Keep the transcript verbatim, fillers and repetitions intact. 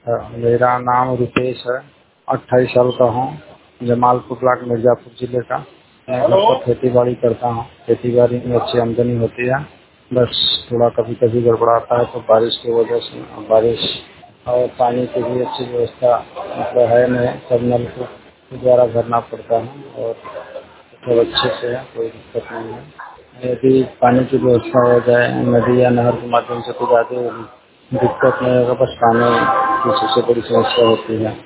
अ, मेरा नाम रुपेश है। अट्ठाईस साल का हूँ। जमालपुर ब्लॉक मिर्जापुर जिले का। मैं घर पर खेती बाड़ी करता हूँ। खेती बाड़ी में अच्छी आमदनी होती है। बस थोड़ा कभी कभी गड़बड़ाता है तो बारिश की वजह से। बारिश और पानी की भी अच्छी व्यवस्था मतलब है नहीं, सब नलकूप के द्वारा भरना पड़ता है और सब अच्छे से है, कोई दिक्कत नहीं है। यदि पानी की व्यवस्था हो जाए नदी या नहर के माध्यम से तो ज़्यादा दिक्कत नहीं होगा। बस पानी की सबसे बड़ी समस्या होती है।